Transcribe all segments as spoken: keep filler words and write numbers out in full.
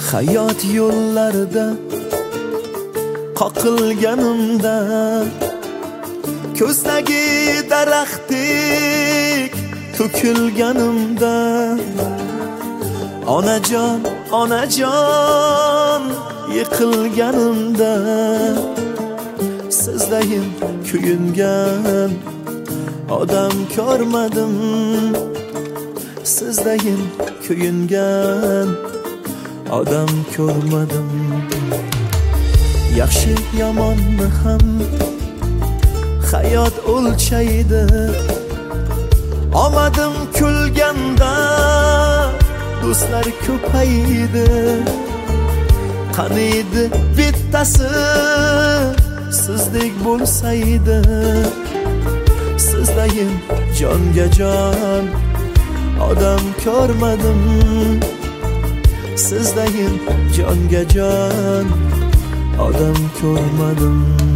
hayot yo'llarida qoqilganimda, ko'zdagi daraxtdek to'kilganimda, onajon onajon yiqilganimda, sizdayin kuyungan odam ko'rmadim, sizdayin kuyungan odam ko'rmadim. Yaxshi yomonni ham hayot o'lchaydi, omadim kulganda do'stlar ko'paydi. Qaniydi bittasi sizdek bo'lsaydi, sizdayin jonga jon odam ko'rmadim, sizdayin jonga jon odam ko'rmadim.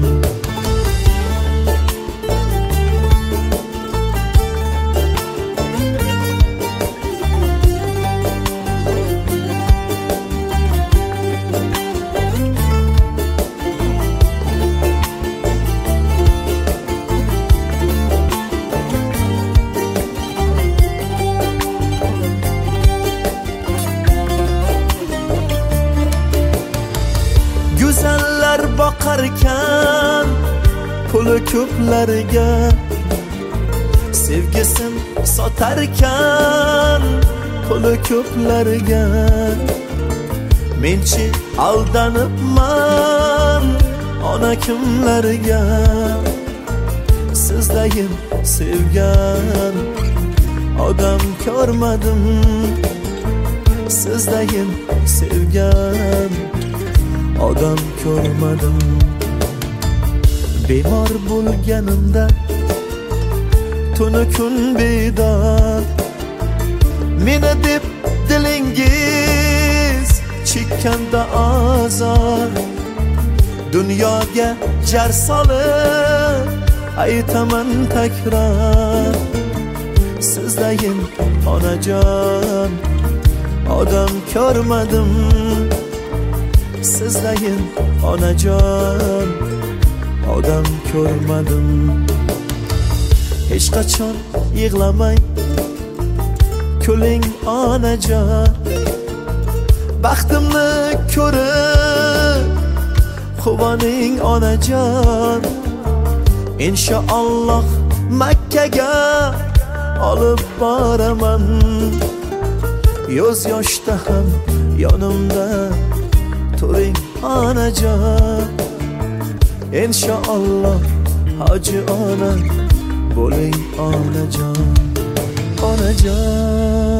Go'zallar boqarkan puli ko'plarga, sevgisin sotarkan puli ko'plarga, menchi aldanibman ona kimlarga, sizdayin sevgan odam ko'rmadim, sizdayin sevgan odam ko'rmadim. Bemor bo'lganimda tuni kun bedor, meni deb dilingiz chekkanda azor, dunyoga jar solib aytaman takror, sizdayin onajon odam ko'rmadim, sizdayin onajon odam ko'rmadim. Hech qachon yig'lamang kuling onajon, baxtimni ko'rib quvoning onajon. Inshaalloh Makkaga olib boraman, yoz yoshda ham yonimda turing onajon. Inshaalloh hoji ona bo'ling onajon, onajon.